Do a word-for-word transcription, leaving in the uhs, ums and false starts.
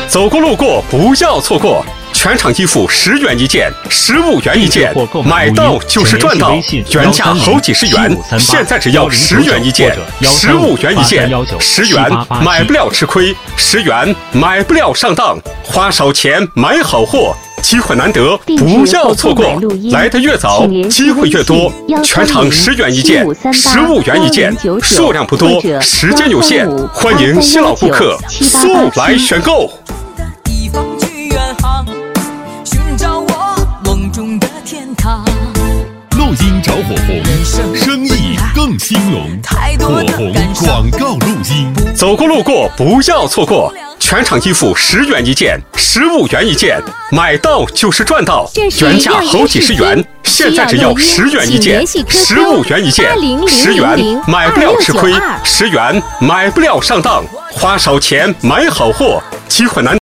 走过路过不要错过，全场衣服十元一件，十五元一件，买到就是赚到，原价好几十元，现在只要十元一件，十五元一件，十元买不了吃亏，十元买不了上当，花少钱买好货。机会难得，不要错过！来得越早，机会越多。全场十元一件，十五元一件，数量不多，时间有限，欢迎新老顾客速来选购。 录音找火红，生意更兴隆。火红广告录音， 走过路过不要错过。全场衣服十元一件，十五元一件，买到就是赚到，原价好几十元，现在只要十元一件，十五元一件，十元买不了吃亏，十元买不了上当，花少钱买好货，机会难。